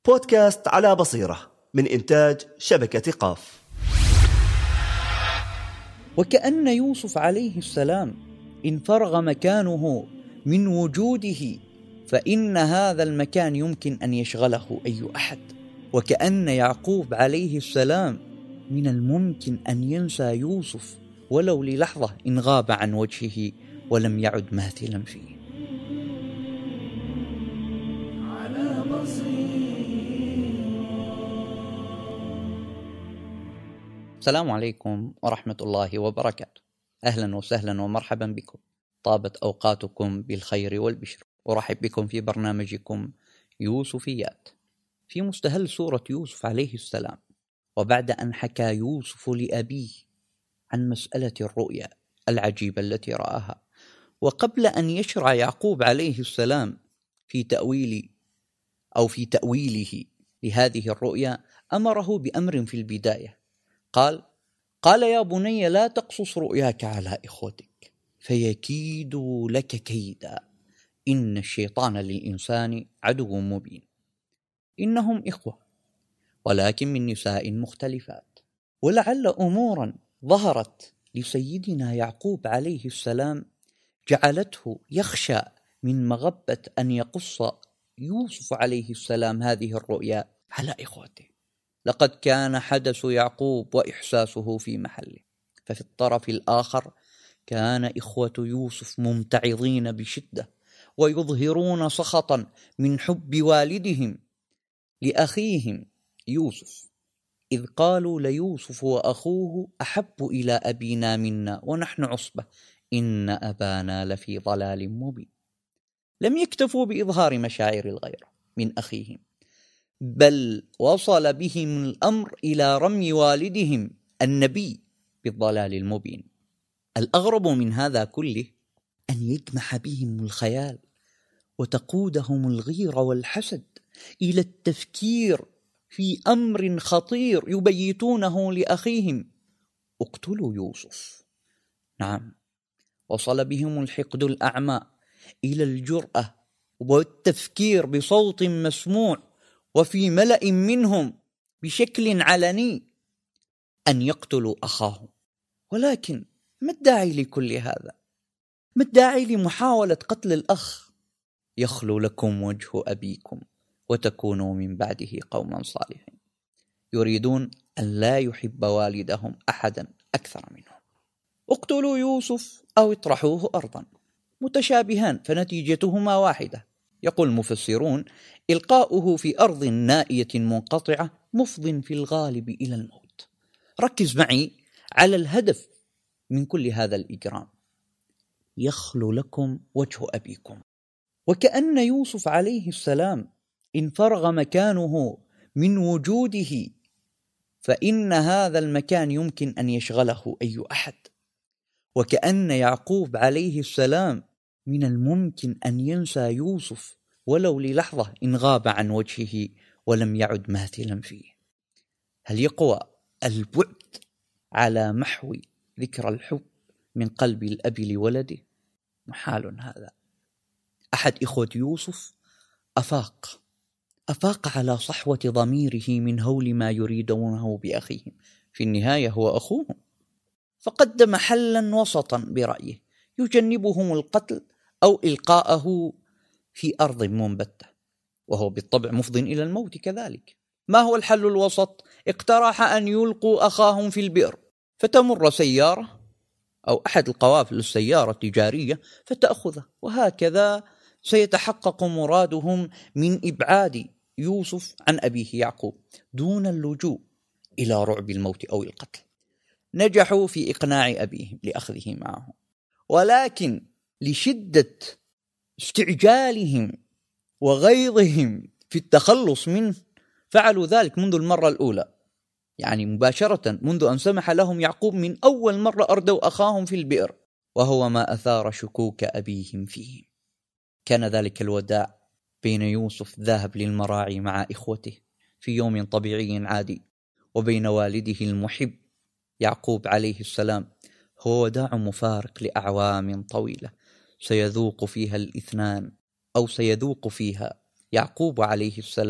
بودكاست على بصيرة من إنتاج شبكة قاف. وكأن يوسف عليه السلام انفرغ مكانه من وجوده، فإن هذا المكان يمكن أن يشغله أي أحد. وكأن يعقوب عليه السلام من الممكن أن ينسى يوسف ولو للحظة إن غاب عن وجهه ولم يعد ماثلا فيه. السلام عليكم ورحمة الله وبركاته. أهلا وسهلا ومرحبا بكم. طابت أوقاتكم بالخير والبشر. أرحب بكم في برنامجكم يوسفيات في مستهل سورة يوسف عليه السلام. وبعد أن حكى يوسف لأبيه عن مسألة الرؤيا العجيبة التي رآها، وقبل أن يشرع يعقوب عليه السلام في تأويله لهذه الرؤيا، أمره بأمر في البداية. قال يا بني لا تقصص رؤياك على إخوتك فيكيدوا لك كيدا إن الشيطان للإنسان عدو مبين. إنهم إخوة ولكن من نساء مختلفات. ولعل أمورا ظهرت لسيدنا يعقوب عليه السلام جعلته يخشى من مغبة أن يقص يوسف عليه السلام هذه الرؤيا على إخوته. لقد كان حدث يعقوب وإحساسه في محله، ففي الطرف الآخر كان إخوة يوسف ممتعضين بشدة ويظهرون سخطا من حب والدهم لأخيهم يوسف، إذ قالوا ليوسف وأخوه أحب إلى أبينا منا ونحن عصبة إن أبانا لفي ضلال مبين. لم يكتفوا بإظهار مشاعر الغيرة من أخيهم، بل وصل بهم الأمر إلى رمي والدهم النبي بالضلال المبين. الأغرب من هذا كله أن يجمح بهم الخيال وتقودهم الغيرة والحسد إلى التفكير في أمر خطير يبيتونه لأخيهم: اقتلوا يوسف. نعم، وصل بهم الحقد الأعمى إلى الجرأة والتفكير بصوت مسموع وفي ملأ منهم بشكل علني أن يقتلوا أخاهم. ولكن ما الداعي لكل هذا؟ ما الداعي لمحاولة قتل الأخ؟ يخلو لكم وجه أبيكم وتكونوا من بعده قوما صالحين. يريدون أن لا يحب والدهم أحدا أكثر منهم. اقتلوا يوسف أو اطرحوه أرضا، متشابهان فنتيجتهما واحدة. يقول المفسرون: إلقاؤه في أرض نائية منقطعة مفض في الغالب إلى الموت. ركز معي على الهدف من كل هذا الإجرام: يخلو لكم وجه أبيكم. وكأن يوسف عليه السلام انفرغ مكانه من وجوده، فإن هذا المكان يمكن أن يشغله أي أحد. وكأن يعقوب عليه السلام من الممكن أن ينسى يوسف ولو للحظة إن غاب عن وجهه ولم يعد ماثلا فيه. هل يقوى البعد على محو ذكر الحب من قلب الأب لولده؟ محال هذا. أحد إخوة يوسف أفاق على صحوة ضميره من هول ما يريدونه بأخيهم، في النهاية هو أخوهم، فقدم حلا وسطا برأيه يجنبهم القتل أو إلقاءه في أرض منبتة، وهو بالطبع مفض إلى الموت كذلك. ما هو الحل الوسط؟ اقترح أن يلقوا أخاهم في البئر، فتمر سيارة أو أحد القوافل السيارة التجارية فتأخذه، وهكذا سيتحقق مرادهم من إبعاد يوسف عن أبيه يعقوب دون اللجوء إلى رعب الموت أو القتل. نجحوا في إقناع أبيهم لأخذه معهم، ولكن لشدة استعجالهم وغيظهم في التخلص منه فعلوا ذلك منذ المرة الأولى، يعني مباشرة منذ أن سمح لهم يعقوب من أول مرة أردوا أخاهم في البئر، وهو ما أثار شكوك أبيهم فيه. كان ذلك الوداع بين يوسف ذاهب للمراعي مع إخوته في يوم طبيعي عادي، وبين والده المحب يعقوب عليه السلام هو وداع مفارق لأعوام طويلة سيذوق فيها يعقوب عليه السلام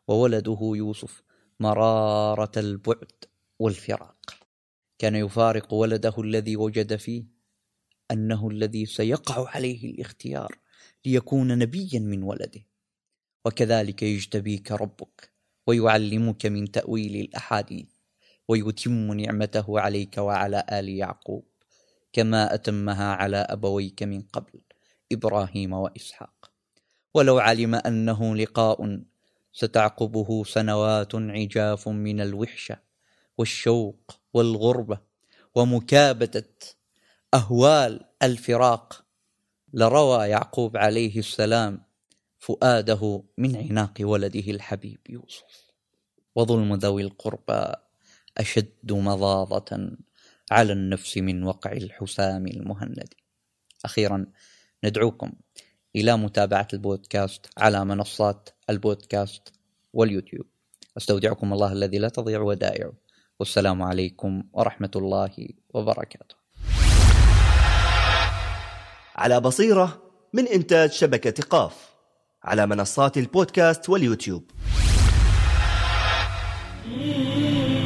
وولده يوسف مرارة البعد والفراق. كان يفارق ولده الذي وجد فيه أنه الذي سيقع عليه الاختيار ليكون نبيا من ولده. وكذلك يجتبيك ربك ويعلمك من تأويل الأحاديث ويتم نعمته عليك وعلى آل يعقوب كما أتمها على أبويك من قبل إبراهيم وإسحاق. ولو علم أنه لقاء ستعقبه سنوات عجاف من الوحشة والشوق والغربة ومكابدة أهوال الفراق لروى يعقوب عليه السلام فؤاده من عناق ولده الحبيب يوسف. وظلم ذوي القربى أشد مضاضة على النفس من وقع الحسام المهند. أخيرا ندعوكم إلى متابعة البودكاست على منصات البودكاست واليوتيوب. أستودعكم الله الذي لا تضيع ودائعه، والسلام عليكم ورحمة الله وبركاته. على بصيرة من إنتاج شبكة قاف على منصات البودكاست واليوتيوب.